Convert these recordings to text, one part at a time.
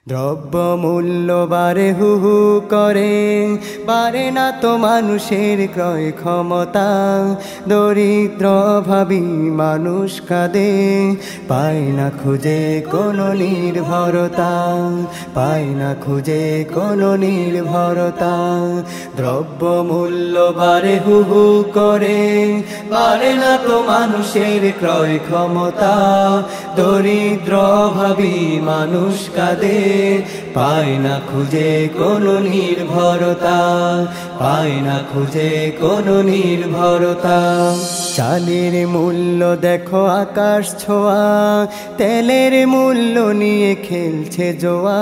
দ্রব্য মূল্য বাড়ে হু হু করে, বাড়ে না তো মানুষের ক্রয় ক্ষমতা। দরিদ্র অভাবী মানুষ কাঁদে, পায় না খুঁজে কোনো নির্ভরতা, পায় না খুঁজে কোনো নির্ভরতা। দ্রব্য মূল্য বাড়ে হু হু করে, বাড়ে না তো মানুষের ক্রয় ক্ষমতা। দরিদ্র অভাবী মানুষ কাঁদে, পায় না খুঁজে কোনো নির্ভরতা, পায় না খুঁজে কোনো নির্ভরতা। চালের মূল্য দেখো আকাশ ছোঁয়া, তেলের মূল্য নিয়ে খেলছে জোয়া।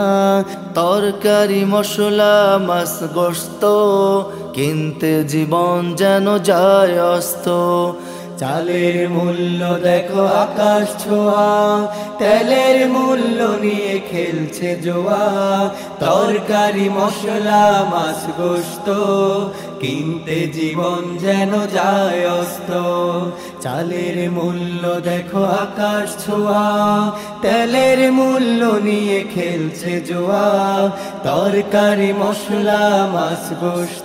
তরকারি মশলা মাছ গোস্ত কিনতে জীবন যেন যায় অস্ত। চালের মূল্য দেখো আকাশ ছোঁয়া, তেলের মূল্য নিয়ে খেলছে জোয়া। তরকারি মশলা মাছ গোস্ত কিনতে জীবন যেন যায় অস্ত। চালের মূল্য দেখো আকাশ ছোঁয়া, তেলের মূল্য নিয়ে খেলছে জোয়া। তরকারি মশলা মাছ গোস্ত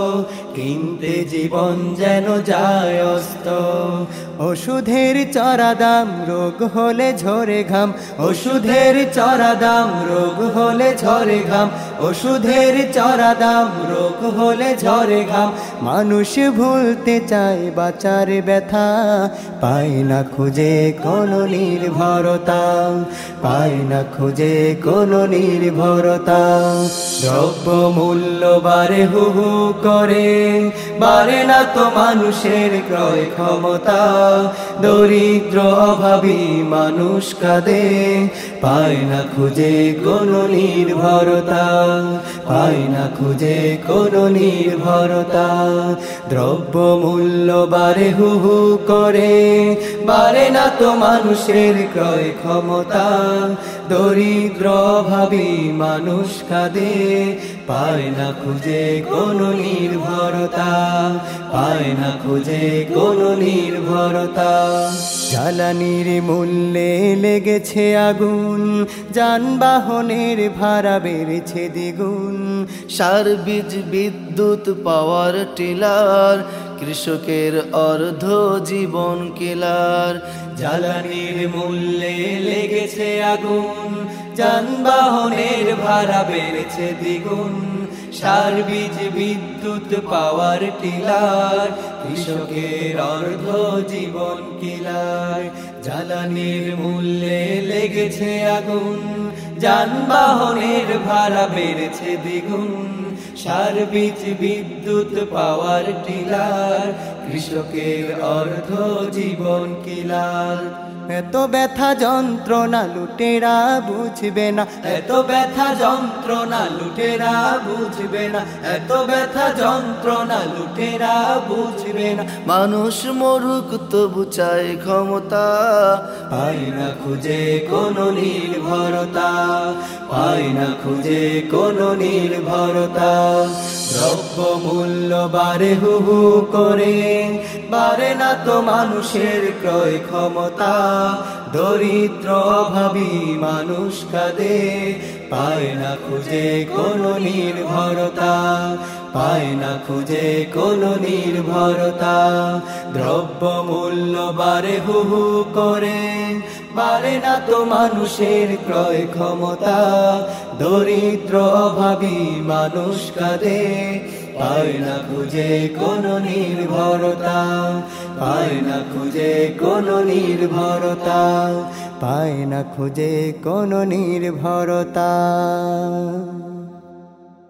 কিনতে জীবন যেন যায় অস্ত। ওষুধের চড়া দাম, রোগ হলে ঝরে ঘাম। ওষুধের চড়া দাম, রোগ হলে ঝরে ঘাম। ওষুধের চড়া দাম, রোগ হলে ঝরে ঘাম। মানুষ ভুলতে চায় বাঁচার ব্যথা, পায় না খুঁজে কোনো নির্ভরতা, পায় না খুঁজে কোনো নির্ভরতা। দ্রব্য মূল্য বাড়ে হু হু করে, বাড়ে না তো মানুষের ক্রয় ক্ষমতা। দরিদ্র অভাবী মানুষ কাঁদে, পায় না খুঁজে কোনো নির্ভরতা, পায় না খুঁজে কোনো নির্ভরতা। দ্রব্য মূল্য বাড়ে হু হু করে, বাড়ে না তো মানুষের ক্রয় ক্ষমতা। দরিদ্র অভাবী মানুষ কাঁদে, পায় না খুঁজে কোনো নির্ভরতা, পায় না খুঁজে কোনো নির্ভরতা। জ্বালানির মূল্যে লেগেছে আগুন, যানবাহনের ভাড়া বেড়েছে দ্বিগুণ। সার বীজ বিদ্যুৎ পাওয়ার টিলার, কৃষকের অর্ধ জীবন কেলার। জ্বালানির মূল্যে লেগেছে আগুন, যানবাহনের ভাড়া বেড়েছে দ্বিগুণ। সার বীজ বিদ্যুৎ পাওয়ার টিলার, কৃষকের অর্ধ জীবন কিলার। জ্বালানির মূল্যে লেগেছে আগুন, যানবাহনের ভাড়া বেড়েছে দ্বিগুণ। সার বীজ বিদ্যুৎ পাওয়ার টিলার, কৃষকের অর্ধ জীবন কিলার। এত ব্যথা যন্ত্রণা লুটেরা বুঝবে না, এত ব্যথা যন্ত্রণা লুটেরা বুঝবে না, এত ব্যথা যন্ত্রণা লুটেরা বুঝবে না। মানুষ মরুক তবু চায় ক্ষমতা, পায় না খুঁজে কোনো নির্ভরতা, পায় না খুঁজে কোনো নির্ভরতা। দ্রব্য মূল্য বাড়ে হু হু করে, বাড়ে না তো মানুষের ক্রয় ক্ষমতা। দরিদ্র অভাবী মানুষ কাঁদে, পায় না খুঁজে কোনো নির্ভরতা, পায় না খুঁজে কোনো নির্ভরতা। দ্রব্য মূল্য বাড়ে হু হু করে, বাড়ে না তো মানুষের ক্রয় ক্ষমতা। দরিদ্র অভাবী মানুষ কাঁদে, পায় না খুঁজে কোনো নির্ভরতা, পায় না খুঁজে কোনো নির্ভরতা, পায় না খুঁজে কোনো নির্ভরতা।